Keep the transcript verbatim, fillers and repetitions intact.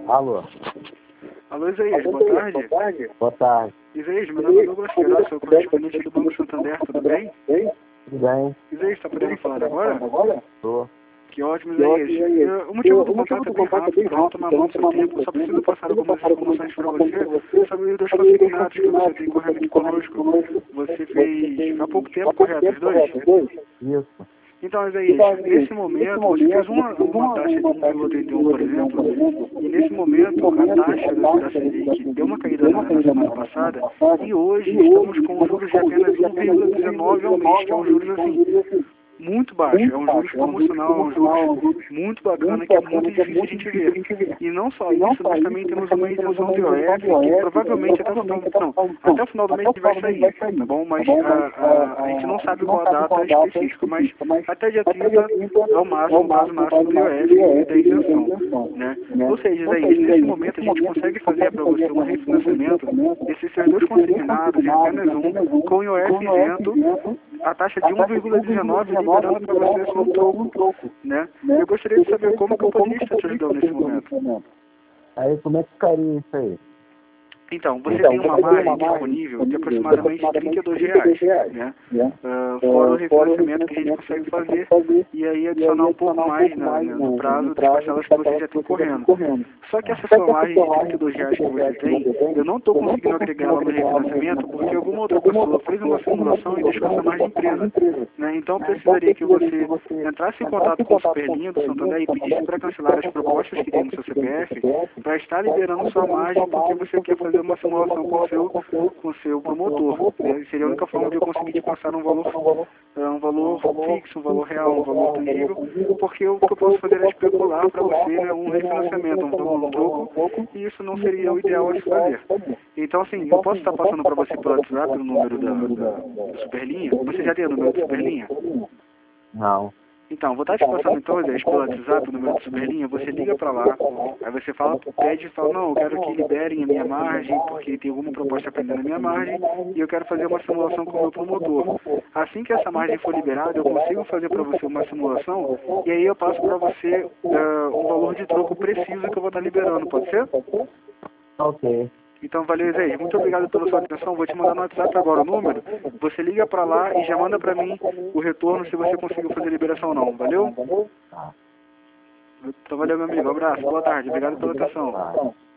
Alô. Alô, Isaías, boa tarde. Boa tarde. Boa tarde. Isaías, meu nome é Douglas Queiroz, sou correspondente do Banco Santander, tudo bem? Tudo bem? Isaías, está podendo falar agora? Tô. Que ótimo, Isaías. Eu- O motivo do contato é bem rápido, para não tomar muito seu tempo, só preciso passar algumas informações para você sobre os dois consignados que você tem correndo aqui conosco. Você fez há pouco tempo, correto, os dois? Isso. Então, Isaías, nesse momento, você fez uma, uma taxa de um vírgula oitenta e um, por exemplo, e nesse momento a taxa da, da Selic deu uma caída na, na semana passada, e hoje estamos com juros de apenas um vírgula dezenove ao mês, que é um juros assim, muito baixo, é um juros promocional, é um juros muito bacana, que é muito difícil de a gente ver. E não só isso, nós também temos uma isenção do I O F, que provavelmente até o final, não, até o final do mês vai sair, tá bom? Mas a, a, a gente não sabe qual a data específica, mas até dia trinta é o máximo, o prazo máximo do I O F e da isenção, né? Ou seja, aí, nesse momento a gente consegue fazer para você um refinanciamento desses seus dois consignados em apenas um, com I O F isento, a taxa de um vírgula dezenove liberando para você só um troco, né? Eu gostaria de saber como que eu poderia estar te ajudando nesse momento. Aí como é que ficaria isso aí? Então, você tem uma margem disponível de aproximadamente trinta e dois reais, né? Uh, fora o refinanciamento que a gente consegue fazer e aí adicionar um pouco mais na, na, no prazo das parcelas que você já tem correndo. Só que essa sua margem de trinta e dois reais que você tem, eu não estou conseguindo agregar ela no refinanciamento porque alguma outra pessoa fez uma simulação e deixou essa margem presa, né? Então, eu precisaria que você entrasse em contato com o Superlinha do Santander e pedisse para cancelar as propostas que tem no seu C P F para estar liberando sua margem porque você quer fazer uma simulação com o seu, com o seu promotor, né? Seria a única forma de eu conseguir te passar um valor, um valor fixo, um valor real, um valor tangível, porque o que eu posso fazer é especular para você, né, um refinanciamento, um valor um troco, e isso não seria o ideal de fazer. Então, assim, eu posso estar passando para você pelo WhatsApp o número da, da, da Superlinha? Você já tem o número da Superlinha? Não. Então, vou estar te passando então, Zé, pelo WhatsApp, o número do Superlinha, você liga pra lá, aí você fala, pede e fala, não, eu quero que liberem a minha margem, porque tem alguma proposta pendente na minha margem, e eu quero fazer uma simulação com o meu promotor. Assim que essa margem for liberada, eu consigo fazer para você uma simulação, e aí eu passo para você uh, um valor de troco preciso que eu vou estar liberando, pode ser? Ok. Então, valeu, Zé. Muito obrigado pela sua atenção. Vou te mandar no WhatsApp agora o número. Você liga pra lá e já manda pra mim o retorno se você conseguiu fazer a liberação ou não. Valeu? Então, valeu, meu amigo. Um abraço. Boa tarde. Obrigado pela atenção.